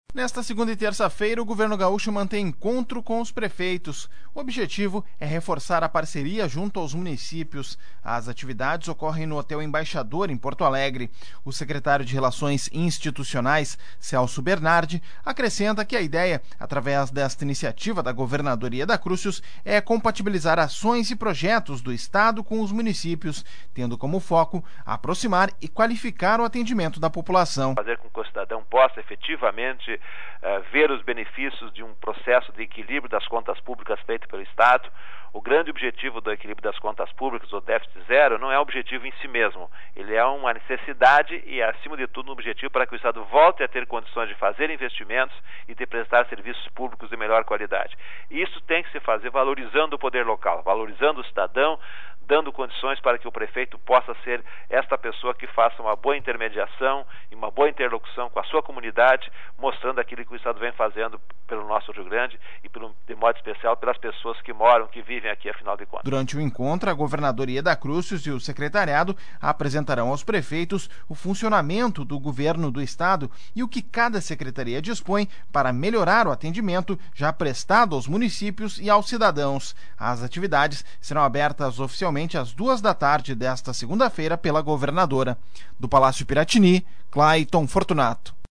Nesta segunda e terça-feira, o governo gaúcho mantém encontro com os prefeitos. O objetivo é reforçar a parceria junto aos municípios. As atividades ocorrem no Hotel Embaixador, em Porto Alegre. O secretário de Relações Institucionais, Celso Bernardi, acrescenta que a ideia, através desta iniciativa da Governadoria da Crucius, é compatibilizar ações e projetos do Estado com os municípios, tendo como foco aproximar e qualificar o atendimento da população. Fazer com que o cidadão possa efetivamente ver os benefícios de um processo de equilíbrio das contas públicas feito pelo Estado. O grande objetivo do equilíbrio das contas públicas, o déficit zero, não é um objetivo em si mesmo. Ele é uma necessidade e, acima de tudo, um objetivo para que o Estado volte a ter condições de fazer investimentos e de prestar serviços públicos de melhor qualidade. E isso tem que se fazer valorizando o poder local, valorizando o cidadão, dando condições para que o prefeito possa ser esta pessoa que faça uma boa intermediação e uma boa interlocução com a sua comunidade, mostrando aquilo que o Estado vem fazendo pelo nosso Rio Grande e, de modo especial, pelas pessoas que moram, que vivem aqui, afinal de contas. Durante o encontro, a Governadoria da Crucius e o Secretariado apresentarão aos prefeitos o funcionamento do governo do Estado e o que cada secretaria dispõe para melhorar o atendimento já prestado aos municípios e aos cidadãos. As atividades serão abertas oficialmente às 14h desta segunda-feira pela governadora. Do Palácio Piratini, Clayton Fortunato.